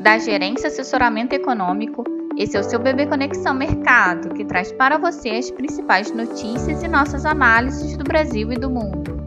da Gerência Assessoramento Econômico. Esse é o seu BB Conexão Mercado, que traz para você as principais notícias e nossas análises do Brasil e do mundo.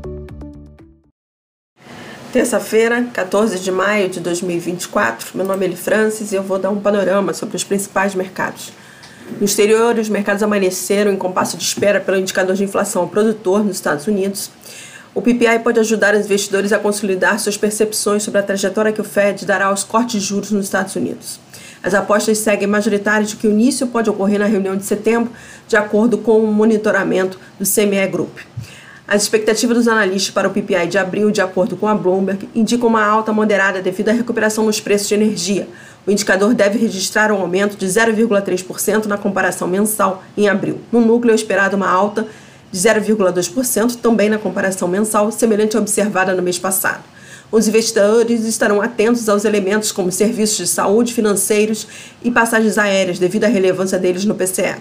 Terça-feira, 14 de maio de 2024, meu nome é Eli Francis e eu vou dar um panorama sobre os principais mercados. No exterior, os mercados amanheceram em compasso de espera pelo indicador de inflação ao produtor nos Estados Unidos. O PPI pode ajudar os investidores a consolidar suas percepções sobre a trajetória que o Fed dará aos cortes de juros nos Estados Unidos. As apostas seguem majoritárias de que o início pode ocorrer na reunião de setembro, de acordo com o monitoramento do CME Group. As expectativas dos analistas para o PPI de abril, de acordo com a Bloomberg, indicam uma alta moderada devido à recuperação nos preços de energia. O indicador deve registrar um aumento de 0,3% na comparação mensal em abril. No núcleo é esperado uma alta de 0,2% também na comparação mensal, semelhante à observada no mês passado. Os investidores estarão atentos aos elementos como serviços de saúde, financeiros e passagens aéreas, devido à relevância deles no PCE.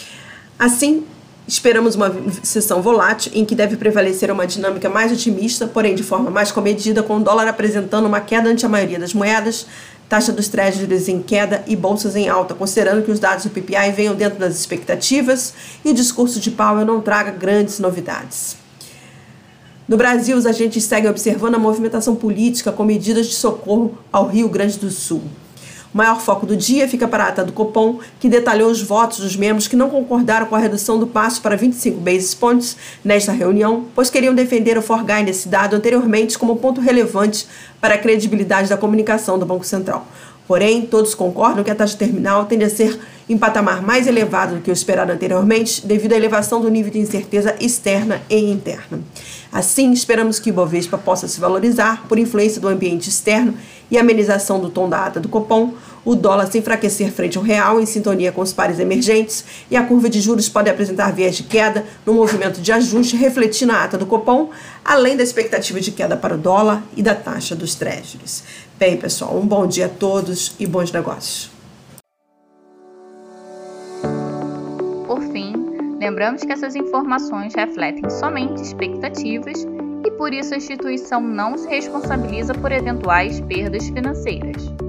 Assim, esperamos uma sessão volátil em que deve prevalecer uma dinâmica mais otimista, porém de forma mais comedida, com o dólar apresentando uma queda ante a maioria das moedas, taxa dos Treasuries em queda e bolsas em alta, considerando que os dados do PPI venham dentro das expectativas e o discurso de Powell não traga grandes novidades. No Brasil, os agentes seguem observando a movimentação política com medidas de socorro ao Rio Grande do Sul. O maior foco do dia fica para a ata do Copom, que detalhou os votos dos membros que não concordaram com a redução do passo para 25 basis points nesta reunião, pois queriam defender o forgine desse dado anteriormente como ponto relevante para a credibilidade da comunicação do Banco Central. Porém, todos concordam que a taxa terminal tende a ser em patamar mais elevado do que o esperado anteriormente, devido à elevação do nível de incerteza externa e interna. Assim, esperamos que o Ibovespa possa se valorizar por influência do ambiente externo e amenização do tom da ata do Copom, o dólar se enfraquecer frente ao real em sintonia com os pares emergentes e a curva de juros pode apresentar viés de queda no movimento de ajuste refletindo a ata do Copom, além da expectativa de queda para o dólar e da taxa dos Treasuries. Bem, pessoal, um bom dia a todos e bons negócios. Por fim, lembramos que essas informações refletem somente expectativas e por isso a instituição não se responsabiliza por eventuais perdas financeiras.